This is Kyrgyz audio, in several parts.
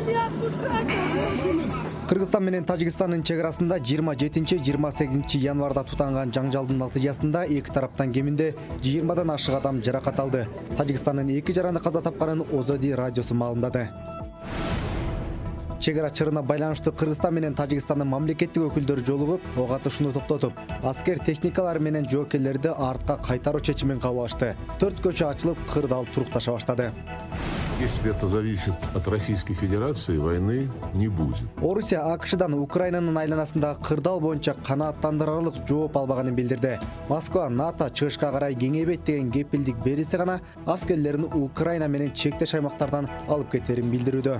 Кыргызстан менен Тажикстандын чек арасында 27-28 январда тутанган жаңжалдын натыйжасында эки тараптан кеминде 20дан ашык адам жаракат алды. Тажикстандын 2 жараны каза тапканын Озоди радиосу маалымдады. Чек ара чырына байланыштуу Кыргызстан менен Тажикстандын мамлекеттик өкүлдөрү жолугуп, ок атышууну токтотуп, аскер техникалары менен жоокерлерди артка кайтаруу чечимин кабыл алышты. 4 көчө ачылып, кырдаал турукташа баштады. Если это зависит от Российской Федерации, войны не будет. Орусия АКШдан Украинанын айланасындагы кырдаал боюнча канааттандырарлык жооп албаганын билдирди. Москва НАТО чыгышка карай кеңейбейт деген кепилдик берилсе гана аскерлерин Украина менен чектеш аймактардан алып кетерин билдирүүдө.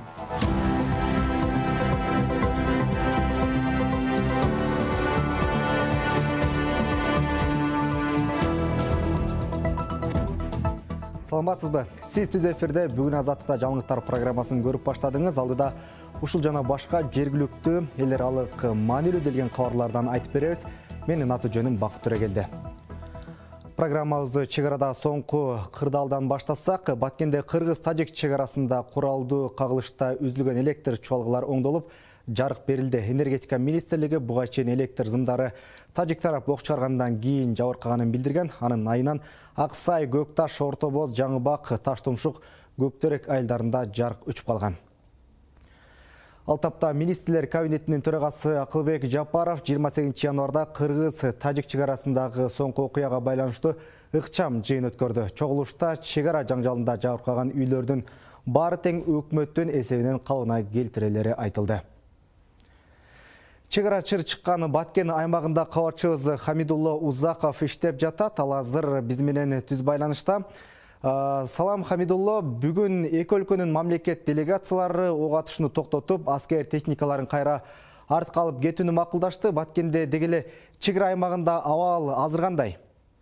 Саламатсызбы? Сиз түз эфирде бүгүн Азаттыкта жаңылыктар программасын көрүп баштадыңыз. Алдыда ушул жана башка жергиликтүү эл аралык маанилүү делген кабарлардан айтып беребиз. Менин аты жөнүм Бакыт Төрөгелди. Программабызды чек арада соңку кырдаалдан баштасак, Баткенде Кыргыз-Тажик чек арасында куралдуу кагылышта үзүлгөн электр чуалгалар оңдолуп, жарык берилди. Энергетика министрлиги буга чейин электр зымдары Тажик тарап ок чыгаргандан кийин жабыркаганын билдирген. Анын айынан Аксай, Көкташ, Орто Боз, Жаңыбак, Таштумшук, Көктөрөк айылдарында жарык өчүп калган. Ал тапта министрлер кабинетинин төрагасы Акылбек Жапаров 28 январда Кыргыз-Тажик чек арасындагы соңку окуяга байланыштуу ыкчам жыйын өткөрдү. Чогулушта чек ара жаңжалында жабыркаган үйлөрдүн баары тең өкмөттүн эсебинен калыбына келтирелери айтылды. Чек ара чыр чыккан Баткен аймагында кабарчыбыз Хамидулла Узаков иштеп жатат. Ал азыр биз менен түз байланышта. Салам Хамидулла, бүгүн эки өлкөнүн мамлекет делегациялары ок атышууну токтотуп, аскер техникаларын кайра артка алып кетүүнү макулдашты. Баткенде дегеле чек ара аймагында абал азыр кандай?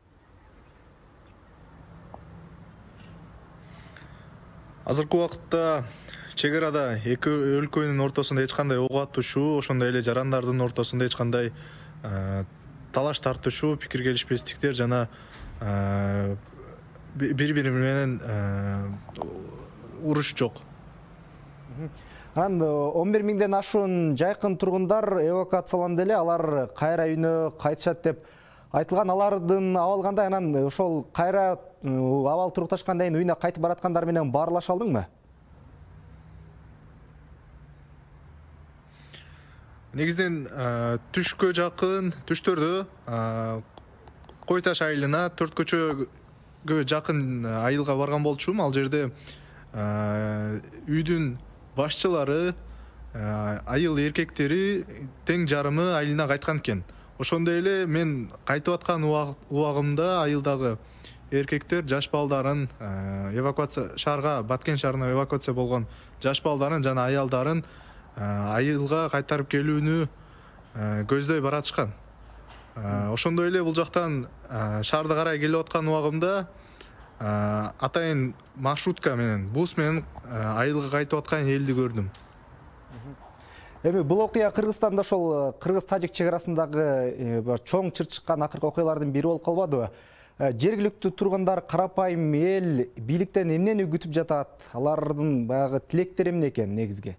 Азыркы убакытта чек арада эки өлкөнүн ортосунда эч кандай ок атышуу, ошондой эле жарандардын ортосунда эч кандай талаш тартышуу, пикир келишпестиктер жана бири-бири менен уруш жок. Анан 11 миңден ашуун жайкын тургундар эвакуацияланды эле, алар кайра үйүнө кайтышат деп айтылган. Алардын абалы кандай? Анан ошол кайра абал турукташкандан кийин үйүнө кайтып бараткандар менен баарлаша алдыңбы? Негизден түшкө жакын, түштөрдө Кой Таш айылына 4 көчөгө жакын айылга барган болчумун. Ал жерде үйдүн башчылары, айыл эркектери тең жарымы айылына кайткан экен. Ошондой эле мен кайтып аткан убагымда айылдагы эркектер жаш балдарын эвакуация шаарга, Баткен шаарына эвакуация болгон жаш балдарын жана аялдарын айылга кайтарып келүүнү көздөй баратышкан. Ошондой эле бул жактан шаарды карай келип аткан убагымда атайын маршрутка менен, бус менен айылга кайтып аткан элди көрдүм. Эми бул окуя Кыргызстанда ошол Кыргыз-Тажик чек арасындагы чоң чыр чыккан акыркы окуялардын бири болуп калбадыбы? Жергиликтүү тургундар, карапайым эл бийликтен эмнени күтүп жатат? Алардын баягы тилектери эмне экен негизги?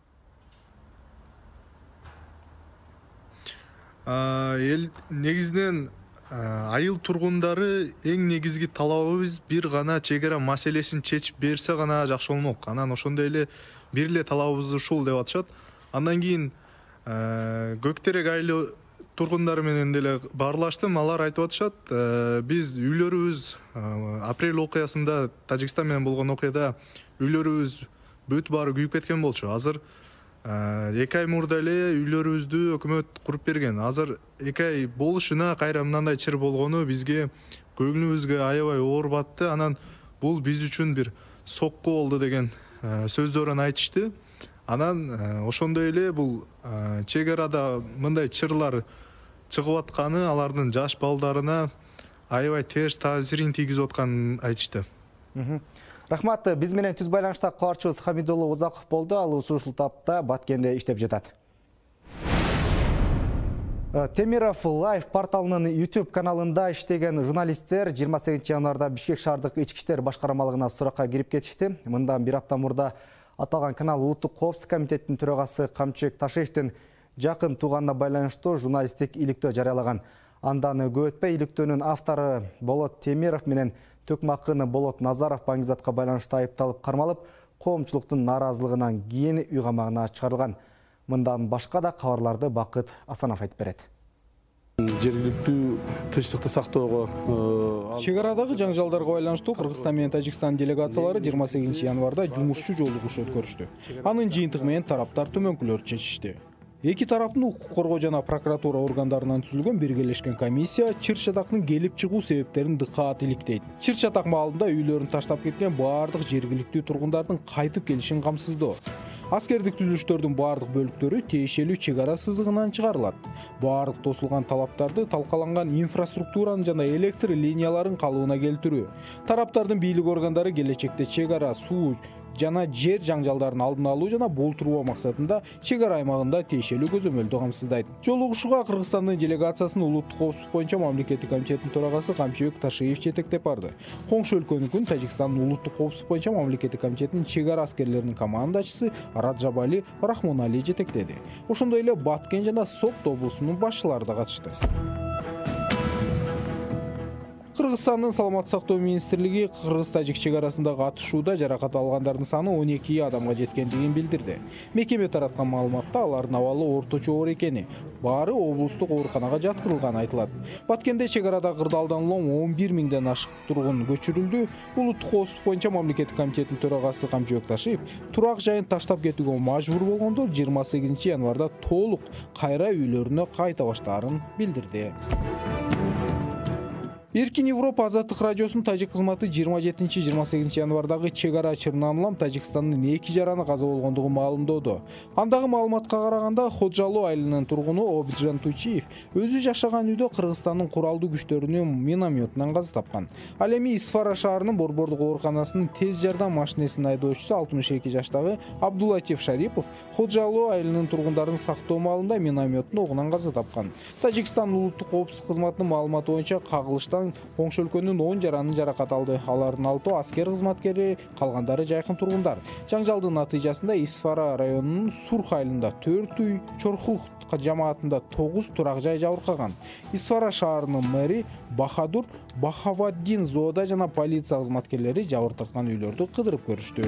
Эл негизден айыл тургундары эң негизги талабыбыз бир гана чек ара маселесин чечип берсе гана жакшы болмок. Анан ошондой эле бир эле талабыбыз ушул деп атышат. Андан кийин Көктерек айылы тургундары менен деле баарлаштым. Алар айтып атышат, биз үйлөрүбүз апрель окуясында, Тажикстан менен болгон окуяда үйлөрүбүз бүт баары күйүп кеткен болчу. Азыр 2 ай мурда эле үйлөрүбүздү өкмөт куруп берген. Азыр 2 ай болушуна кайра мындай чыр болгону бизге көңүлүбүзгө аябай оор батты. Анан бул биз үчүн бир сокку болду деген сөздөрүн айтышты. Анан ошондой эле бул чек арада мындай чырлар чыгып атканы алардын жаш балдарына аябай терс таасирин тийгизип атканын айтышты. Рахмат, биз менен түз байланышта кабарчыбыз Хамидулла Узаков болду. Ал ушул тапта Баткенде иштеп жатат. Темиров Лайф порталынын YouTube каналында иштеген журналисттер 28 январда Бишкек шаардык ички иштер башкармалыгына суракка кирип кетишти. Мындан бир апта мурда Аталган канал Улуттук коопсуздук комитеттин төрагасы Камчыбек Ташиевдин жакын тууганына байланыштуу журналисттик иликтөө жарыялаган. Андан көп өтпөй иликтөөнүн автору Болот Темиров менен Төкмакыны Болот Назаров баңгизатка байланыштуу айыпталып кармалып, коомчулуктун нааразылыгынан кийин үй камагына чыгарылган. Мындан башка да кабарларды Бакыт Асанов айтып берет. Жергиликтүү тынчтыкты сактоого чегарадагы жаңжалдарга байланыштуу Кыргызстан менен Тажикстан делегациялары 28 январда жумушчу жолугуш өткөрүштү. Анын жыйынтыгы менен тараптар төмөнкүлөрдү чечишти. Эки тараптын укук коргоо жана прокуратура органдарынан түзүлгөн биргелешкен комиссия чыр чатактын келип чыгуу себептерин дыкаат иликтейт. Чыр чатак маалында үйлөрүн таштап кеткен баардык жергиликтүү тургундардын кайтып келишин камсыздоо. Аскердик түзүлүштөрдүн баардык бөлүктөрү тиешелүү чегара сызыгынан чыгарылат. Баардык тосулган талаптарды талкаланган инфраструктуранын жана электр линияларын калыбына келтирүү. Тараптардын бийлик органдары келечекте чегара, суу жана жер жаңжалдарын алдын алуу жана болтуруу максатында чегара аймагында тиешелүү көзөмөлдү камсыздайт. Жолугушууга Кыргызстандын делегациясын Улуттук коопсуздук боюнча мамлекеттик комитеттин төрагасы Камчыбек Ташиев жетектеп барды. Коңшу өлкөнүн Тажикстандын Улуттук коопсуздук боюнча мамлекеттик комитетинин чегара аскерлеринин командачысы Раджабали Рахмонали жетектеди. Ошондой эле Баткен жана Сокт облусунун башчылары да катышты. Кыргызстандын саламаттык сактоо министрлиги Кыргыз-Тажик чегарасындагы атышууда жаракат алгандардын саны 12 адамга жеткендигин билдирди. Мекеме тараткан маалыматта алардын абалы орточо оор экени, баары облустук ооруканага жаткырылганы айтылат. Баткенде чегарада кырдаалдан улам 11 миңден ашык тургун көчүрүлдү. Улуттук коопсуздук боюнча мамлекеттик комитеттин төрагасы Камчыбек Ташиев турак жайын таштап кетүүгө мажбур болгондор 28 январда толук кайра үйлөрүнө кайта баштаарын билдирди. Эркин Европа азаттык радиосунун тажик кызматы 27-28 январдагы чегара чырынан улам Тажикстандын 2 жараны каза болгондугун маалымдоодо. Андагы маалыматка караганда Ходжалуу айылынын тургуну Обиджан Тучиев өзү жашаган үйдө Кыргызстандын куралдуу күчтөрүнүн минометунан каза тапкан. Ал эми Исфара шаарынын Борбордук ооруканасынын тез жардам машинесинин айдоочусу 62 жаштагы Абдулатиф Шарипов Ходжалуу айылынын тургундарын сактоо маалында минометун огунан каза тапкан. Тажикстан улуттук коопсуздук кызматынын маалыматы боюнча кагылыштан коңшу өлкөнүн 10 жаранын жаракат алды. Алардын 6 аскер кызматкери, калгандары жайкын тургундар. Жаңжалдын натыйжасында Исфара районунун Сурх айылында 4 үй, Чорхух жамаатында 9 турак жай жабыркаган. Исфара шаарынын мэри Бахадур Бахаваддин Зоода жана полиция кызматкерлери жабыртаткан үйлөрдү кыдырып көрүштү.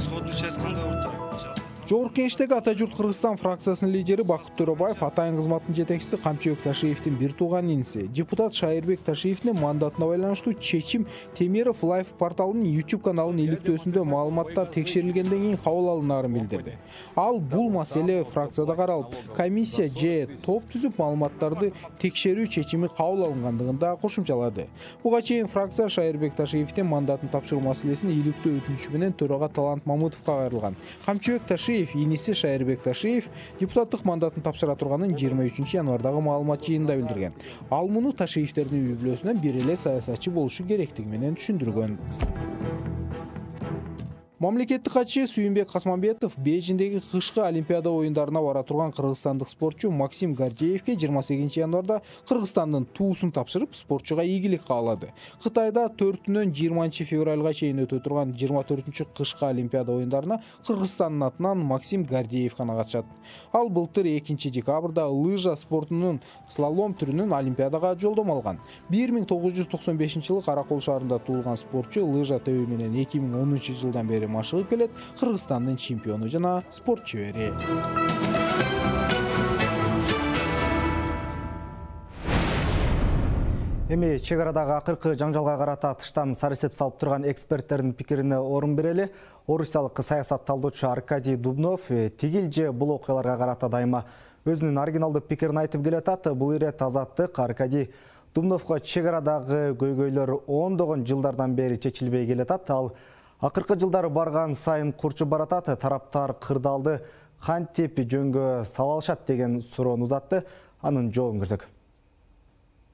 Жогорку Кеңештеги Ата журт Кыргызстан фракциясынын лидери Бакыт Төрөбаев атайын кызматтын жетекчиси Камчыбек Ташиевдин бир тууган иниси, депутат Шайырбек Ташиевдин мандатына байланыштуу чечим Темиров Лайф порталынын YouTube каналынын иликтөөсүндө маалыматтар текшерилгенден кийин кабыл алынаарын билдирди. Ал бул маселе фракцияда каралып, комиссия же топ түзүп маалыматтарды текшерүү чечими кабыл алынгандыгын да кошумчалады. Буга чейин фракция Шайырбек Ташиевдин мандатын тапшыруу маселесин иликтөө өтүнүчү менен төрага Талант Мамытовго кайрылган. Камчыбек Ташиев иниси Шайырбек Ташиев депутаттык мандатын тапшыра турганын 23 январдагы маалымат жыйынында билдирген. Ал муну Ташиевдердин үй бүлөсүнөн бир эле саясатчы болушу керектиги менен түшүндүргөн. Мамлекеттик катчы Сүйүнбек Касманбетов Бейжиндеги кышкы Олимпиада оюндарына бара турган кыргызстандык спортчу Максим Гордеевке 28 январда Кыргызстандын туусун тапшырып, спортчуга ийгилик каалады. Кытайда 4-нөн 20 февралга чейин өтө турган 24-чү кышкы Олимпиада оюндарына Кыргызстандын атынан Максим Гордеев гана катышат. Ал былтыр 2 декабрда лыжа спортунун слалом түрүнүн Олимпиадага жолдомо алган. 1995-жылы Каракол шаарында туулган спортчу лыжа тебүү менен 2010-жылдан бери машыгып келет, Кыргызстандын чемпиону жана спорт чебери. Эми чегарадагы акыркы жаңжалга карата тыштан сарысеп салып турган эксперттердин пикирине орун берели. Орусиялык саясат талдоочу Аркадий Дубнов тигил же бул окуяларга карата дайыма өзүнүн оригиналдуу пикирин айтып келатат. Бул ирет Азаттык Аркадий Дубновго чегарадагы көйгөйлөр ондогон жылдардан бери чечилбей келатат. Ал акыркы жылдары барган сайын курчуп баратат. Тараптар кырдаалды кантип жөнгө сала алышат деген суроону узатты. Анын жообун көрсөк.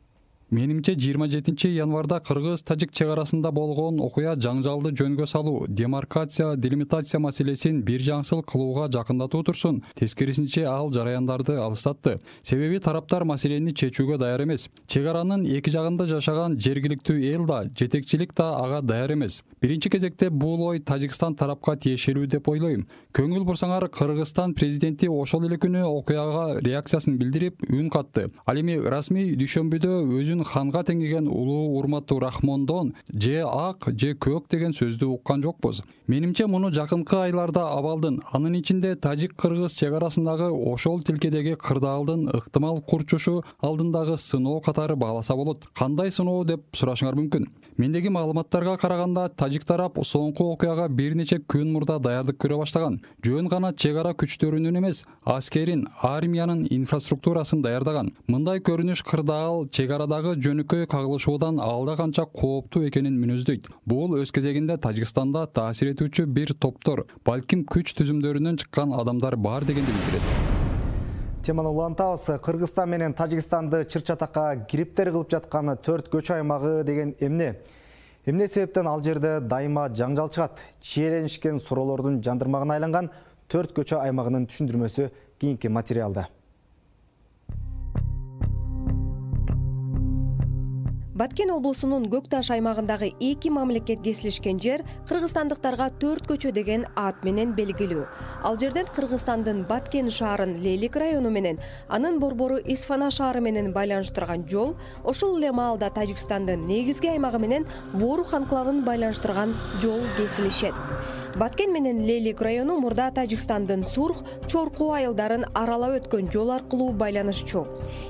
Менимче 27 январда кыргыз-тажик чек арасында болгон окуя жаңжалды жөнгө салуу, демаркация, делимитация маселесин бир жаңсыл кылууга жакындатуу турсун, тескерисинче ал жараяндарды алыстатты. Себеби тараптар маселени чечүүгө даяр эмес. Чек аранын эки жагында жашаган жергиликтүү эл да, жетекчилик да ага даяр эмес. Биринчи кезекте бул ой Тажикстан тарапка тиешелүү деп ойлойм. Көңүл бурсаңар, Кыргызстан президенти ошол эле күнү окуяга реакциясын билдирип, үн катты. Ал эми расмий дүйшөмбүдө өзүн ханга теңеген улуу урматтуу Рахмондон же ак, же көк деген сөздү уккан жокпуз. Менимче муну жакынкы айларда абалдын, анын ичинде тажик-кыргыз чек арасындагы ошол тилкедеги кырдаалдын ыктымал курчушу алдындагы сыноо катары бааласа болот. Кандай сыноо деп сурашыңар мүмкүн. Мендеги маалыматтарга караганда, тажик тарап соңку окуяга бир нече күн мурда даярдык көрө баштаган. Жөн гана чек ара күчтөрүнүн эмес, аскерин, армиянын инфраструктурасын даярдаган. Мындай көрүнүш кырдаал чек арадагы жөнөкөй кагылышуудан алда канча кооптуу экенин мүнөздөйт. Бул өз кезегинде Тажикстанда таасир этүүчү бир топтор, балким күч түзүмдөрүнөн чыккан адамдар бар дегенди билдирет. Теманы улантабыз. Кыргызстан менен Тажикстанды чыр-чатакка кириптер кылып жатканы 4 көчө аймагы деген эмне? Эмне себептен ал жерде дайыма жаңжал чыгат? Чиеленишкен суроолордун жандырмагына айланган 4 көчө аймагынын түшүндүрмөсү кийинки материалда. Баткен облусунун Көкташ аймагындагы эки мамлекет кесилишкен жер кыргызстандыктарга 4 көчө деген ат менен белгилүү. Ал жерден Кыргызстандын Баткен шаарын Лейлик району менен, анын борбору Исфана шаары менен байланыштырган жол, ошол эле маалда Тажикстандын негизги аймагы менен Ворух анклавын байланыштырган жол кесилишет. Баткен менен Лейлик району мурда Тажикстандын Сурх, Чорку айылдарын аралап өткөн жол аркылуу байланышчу.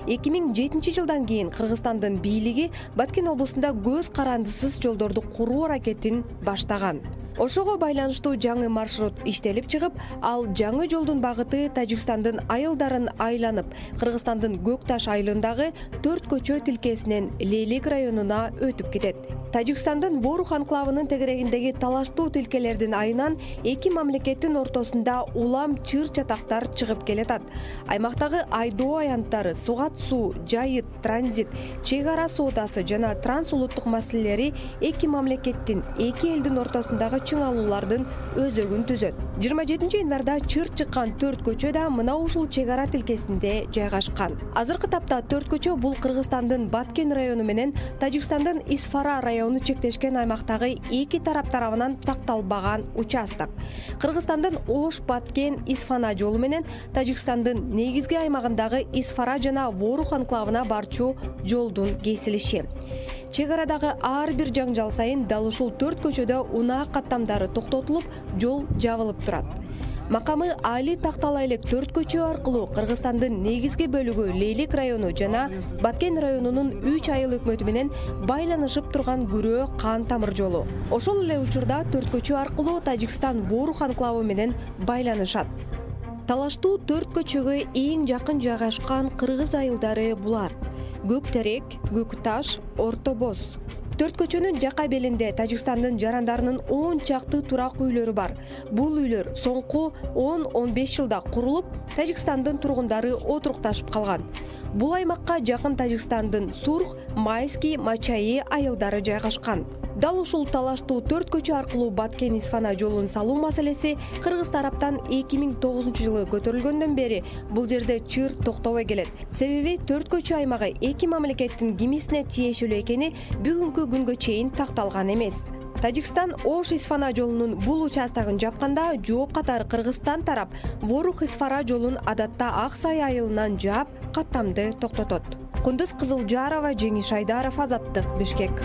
2007 жылдан кийин Кыргызстандын бийлиги Баткен облусунда көз карандысыз жолдорду куруу аракетин баштаган. Ошого байланыштуу жаңы маршрут иштелип чыгып, ал жаңы жолдун багыты Тажикстандын айылдарын айланып, Кыргызстандын Көкташ айылындагы 4 көчө тилкесинен Лейлик районуна өтүп кетет. Тажикстандын Ворух анклавынын тегерегиндеги талаштуу тилкелердин айынан эки мамлекеттин ортосунда улам чыр-чатактар чыгып келатат. Аймактагы айдоо аянттары, сугат суу, жайыт, транзит, чек ара соодасы жана трансулуттук маселелери эки мамлекеттин, эки элдин ортосундагы чыңалуулардын өзөгүн түзөт. 27 январда чыр чыккан 4 көчө да мына ушул чек ара тилкесинде жайгашкан. Азыркы тапта 4 көчө бул Кыргызстандын Баткен району менен Тажикстандын Исфара району чектешкен аймактагы эки тарап тарабынан такталбаган участок. Кыргызстандын Ош, Баткен, Исфана жолу менен Тажикстандын негизги аймагындагы Исфара жана Ворух анклавына барчу жолдун кесилиши. Чек арадагы ар бир жаңжал сайын дал ушул 4 көчөдө унаа каттамдары токтотулуп, жол жабылып турат. Макамы али тактала элек 4 көчө аркылуу Кыргызстандын негизги бөлүгү Лейлик району жана Баткен районунун 3 айыл өкмөтү менен байланышып турган күрөө кан тамыр жолу. Ошол эле учурда 4 көчө аркылуу Тажикстан Ворух анклавы менен байланышат. Талаштуу 4 көчөгө эң жакын жайгашкан кыргыз айылдары булар: Көктерек, Көкташ, Орто Боз. 4 көчөнүн жака белинде Тажикстандын жарандарынын 10 чакты турак үйлөрү бар. Бул үйлөр соңку 10-15 жылда курулуп, Тажикстандын тургундары отурукташып калган. Бул аймакка жакын Тажикстандын Сурх, Майский, Мачаи айылдары жайгашкан. Дал ушул талаштуу 4 көчө аркылуу Баткен Исфана жолун салуу маселеси Кыргыз тараптан 2009 жылы көтөрүлгөндөн бери бул жерде чыр токтобой келет. Себеби 4 көчө аймагы эки мамлекеттин кимисине тиешелүү экени бүгүнкү күнгө чейин такталган эмес. Тажикстан Ош Исфана жолунун бул участогун жапканда жооп катары Кыргызстан тарап Ворух Исфара жолун адатта Ак Сай айылынан жаап, каттамды токтотот. Кундуз Кызылжарова, Жеңиш Айдаров, Азаттык, Бишкек.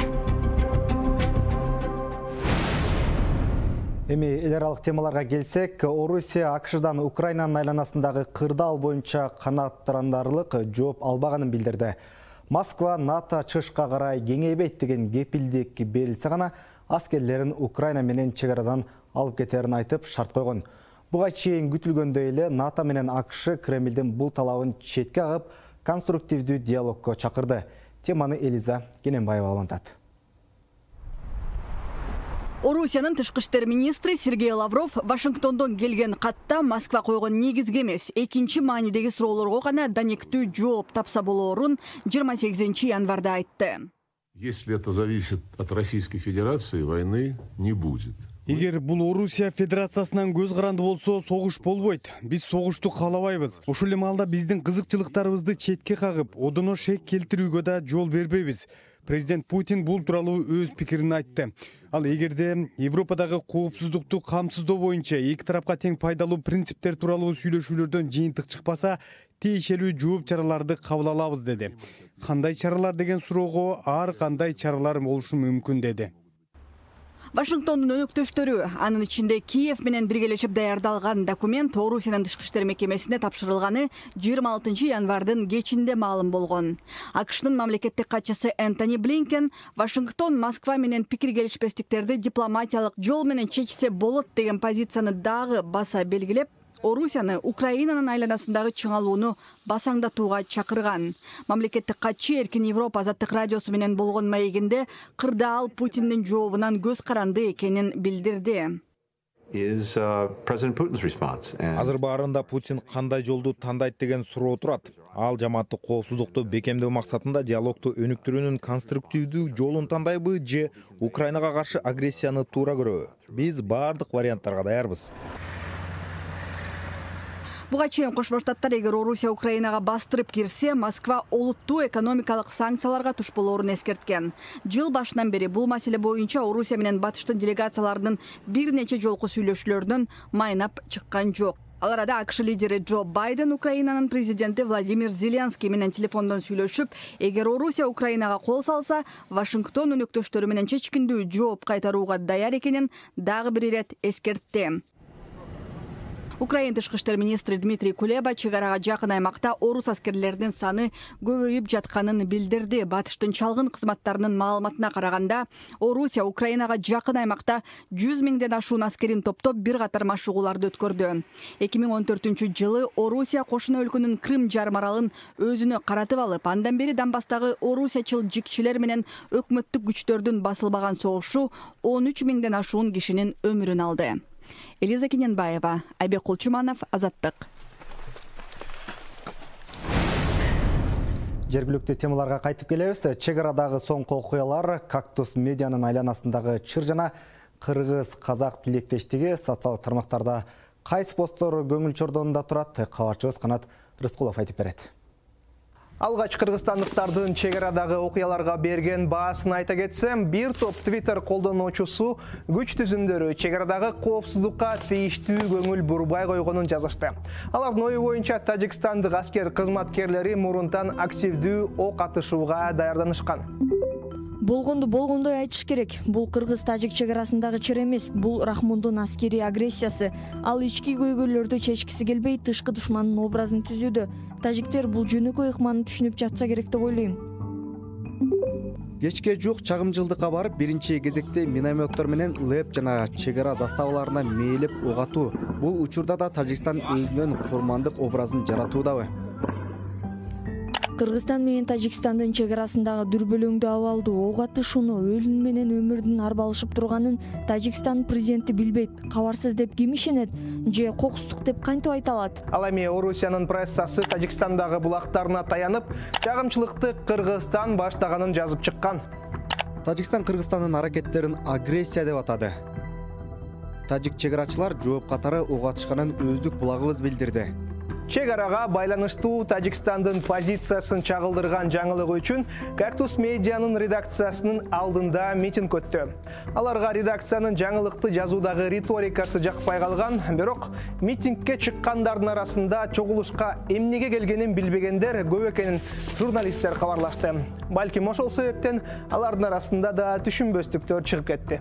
Эми эл аралык темаларга келсек, Орусия АКШдан Украинанын айланасындагы кырдаал боюнча канааттандырарлык жооп албаганын билдирди. Москва НАТО чыгышка карай кеңейбейт деген кепилдик берилсе гана аскерлерин Украина менен чек арадан алып кетерин айтып шарт койгон. Буга чейин күтүлгөндөй эле НАТО менен АКШ Кремлдин бул талабын четке агып, конструктивдүү диалогко чакырды. Теманы Элиза Кененбаева улантат. Орусиянын тышкы иштер министри Сергей Лавров Вашингтондон келген катта Москва койгон негизги эмес, экинчи маанидеги суроолорго гана данектүү жооп тапса болоорун 28 январда айтты. Если это зависит от Российской Федерации, войны не будет. Эгер бул Орусия Федерациясынан көз каранды болсо, согуш болбойт. Биз согушту каалабайбыз. Ушул эле маалда биздин кызыкчылыктарыбызды четке кагып, одоно шек келтирүүгө да жол бербейбиз. Президент Путин бул тууралуу өз пикирин айтты. Ал эгерде Европадагы коопсуздукту камсыздоо боюнча эки тарапка тең пайдалуу принциптер тууралуу сүйлөшүүлөрдөн жыйынтык чыкпаса, тиешелүү жооп чараларды кабыл алабыз деди. Кандай чаралар деген суроого ар кандай чаралар болушу мүмкүн деди. Вашингтондун өнөктөштөрү, анын ичинде Киев менен биргелешип даярдалган документ Орусиянын тышкы иштер мекемесине тапшырылганы 26 январдын кечинде маалым болгон. АКШнын мамлекеттик катчысы Энтони Блинкен Вашингтон Москва менен пикир келишпестиктерди дипломатиялык жол менен чечсе болот деген позицияны дагы баса белгилеп, Орусияны Украинанын айланасындагы чыңалууну басаңдатууга чакырган. Мамлекеттик катчы Эркин Европа азаттык радиосу менен болгон маегинде кырдаал Путиндин жообунан көз каранды экенин билдирди. Азыр баарында Путин кандай жолду тандайт деген суроо турат. Ал жамааттык коопсуздукту бекемдөө максатында диалогду өнүктүрүүнүн конструктивдүү жолун тандайбы же Украинага каршы агрессияны туура көрөбү? Биз баардык варианттарга даярбыз. Буга чейин Кошмо Штаттар эгер Орусия Украинага бастырып кирсе, Москва олуттуу экономикалык санкцияларга туш болоорун эскерткен. Жыл башынан бери бул маселе боюнча Орусия менен Батыштын делегацияларынын бир нече жолку сүйлөшүүлөрүнөн майнап чыккан жок. Ал арада АКШ лидери Джо Байден Украинанын президенти Владимир Зеленский менен телефондон сүйлөшүп, эгер Орусия Украинага кол салса, Вашингтон өнөктөштөрү менен чечкиндүү жооп кайтарууга даяр экенин дагы бир ирет эскертти. Украин тышкы иштер министри Дмитрий Кулеба чегарага жакын аймакта орус аскерлеринин саны көбөйүп жатканын билдирди. Батыштын чалгын кызматтарынын маалыматына караганда, Орусия Украинага жакын аймакта 100 миңден ашуун аскерин топтоп бир катар машыгууларды өткөрдү. 2014-жылы Орусия кошуна өлкөнүн Крым жарым аралын өзүнө каратып алып, андан бери Донбасстагы орусиячыл жикчилер менен өкмөттүк күчтөрдүн басылбаган согушу 13 миңден ашуун кишинин өмүрүн алды. Элиза Кененбаева, Айбек Кулчуманов, Азаттык. Жергиликтүү темаларга кайтып келебиз. Чек арадагы соңку окуялар, Кактус медианын айланасындагы чыр жана кыргыз-казак тилектештиги социалдык тармактарда кайсы посттор көңүл чордонунда турат? Кабарчыбыз Канат Рыскулов айтып берет. Алгач кыргызстандыктардын чек арадагы окуяларга берген баасын айта кетсем, бир топ Twitter колдонуучусу күч түзүмдөрү чек арадагы коопсуздукка тийиштүү көңүл бурбай койгонун жазышты. Алардын ою боюнча Тажикстандык аскер кызматкерлери мурунтан активдүү ок атышууга даярданышкан. Болгондой айтыш керек. Бул кыргыз-тажик чек арасындагы чыр эмес, бул Рахмондун аскери агрессиясы. Ал ички көйгөйлөрдү чечкиси келбей, тышкы душмандын образын түзүүдө. Тажиктер бул жөнөкөй ыкманы түшүнүп жатса керек деп ойлойм. Кечке жук чагымчылдыкка барып, биринчи кезекте минометтор менен ЛЭП жана чек ара заставаларына мээлеп ок атуу. Бул учурда да Тажикстан өзүнүн курмандык образын жаратуудабы? Кыргызстан менен Тажикстандын чек арасындагы дүрбөлөңдүү абалды ок атышууну, өлүм менен өмүрдүн арбалышып турганын Тажикстан президенти билбейт. Кабарсыз деп ким ишенет? Же кокустук деп кантип айта алат? Ал эми Орусиянын прессасы Тажикстандагы булактарына таянып, чагымчылыкты Кыргызстан баштаганын жазып чыккан. Тажикстан Кыргызстандын аракеттерин агрессия деп атады. Тажик чек арачылар жооп катары ок атышканын өздүк булагыбыз билдирди. Чек арага байланыштуу Тажикстандын позициясын чагылдырган жаңылык үчүн Кактус медианын редакциясынын алдында митинг өттү. Аларга редакциянын жаңылыкты жазуудагы риторикасы жакпай калган, бирок митингке чыккандардын арасында чогулушка эмнеге келгенин билбегендер көп экенин журналисттер кабарлашты. Балким ошол себептен алардын арасында да түшүнбөстүктөр чыгып кетти.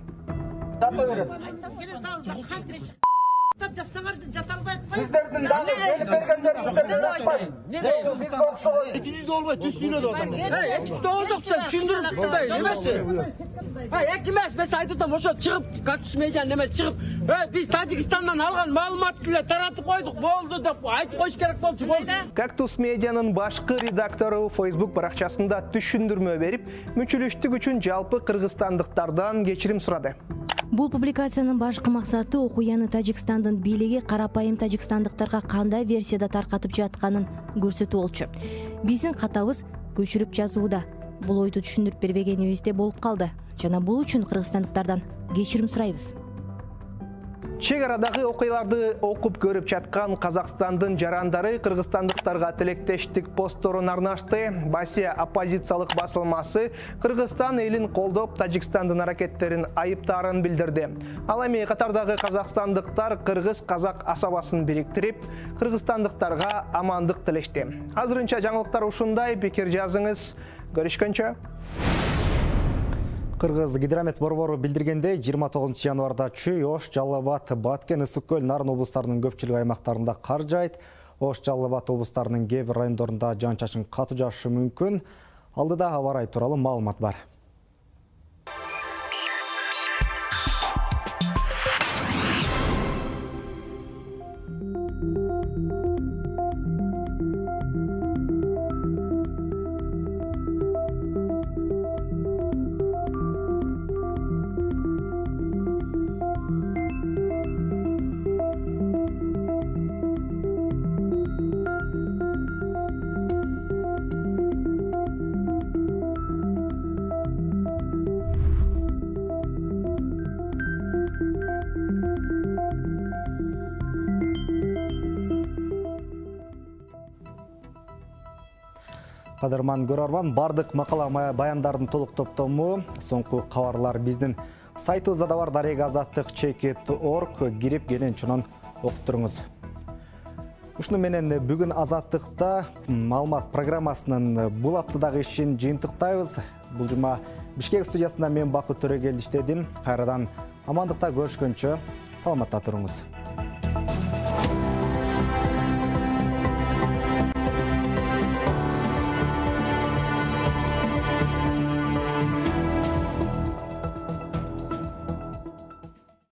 Сіздердің дағы келіп бергендеріңіздерді жатпай. Біз болшығы. Екінші олбай түс үйледі адамдар. Түс олжықсың, түсіндіріп құдай, немесі? Екімес, мен айтыдым, ошо шығып, Кактус медиан немес шығып, біз Тажикстаннан алған маалыматтылы таратып қойдық, болды деп айтып қойыш керек болды. Кактус медианын башкы редактору Facebook баракчасында түшүндүрмө берип, мүчүлүштүк үчүн жалпы кыргызстандыктардан кечирим сурады. Бул публикациянын башкы максаты окуяны Тажикстандын бийлиги карапайым тажикстандыктарга кандай версияда таркатып жатканын көрсөтүү болчу. Биздин катабыз көчүрүп жазууда. Бул ойду түшүндүрүп бербегенибизде болуп калды жана бул үчүн кыргызстандыктардан кечирим сурайбыз. Чек арадагы окуяларды окуп көрүп жаткан Казакстандын жарандары кыргызстандыктарга тилектештик постторун арнашты. Басия оппозициялык басылмасы Кыргызстан элин колдоп Тажикстандын аракеттерин айыптаарын билдирди. Ал эми катардагы казакстандыктар кыргыз-казак асабасын бириктирип, кыргызстандыктарга амандык тилешти. Азырынча жаңылыктар ушундай, пикир жазыңыз. Көрүшкөнчө. Кыргыз гидромет борбору билдиргенде 29 январда Чүй, Ош, Жалал Абад, Баткен, Ысык Көл, Нарын облустарынын көпчүлүк аймактарында кар жайт. Ош, Жалал Абад облустарынын кээ бир райондорунда жаан-чачын катуу жаашы мүмкүн. Алдыда аба ырайы тууралуу маалымат бар. Кадырман көрөрман, бардык макала баяндардын толук топтому, соңку кабарлар биздин сайтыбызда да бар, daregaazаттык.org кирип кенен чунан окуп туруңуз. Ушуну менен бүгүн Азаттыкта маалымат программасынын бул аптадагы ишин жыйынтыктайбыз. Бул жума Бишкек студиясында мен Бакыт Төрөгелди иштедим. Кайрадан амандыкта көрүшкөнчө саламатта туруңуз.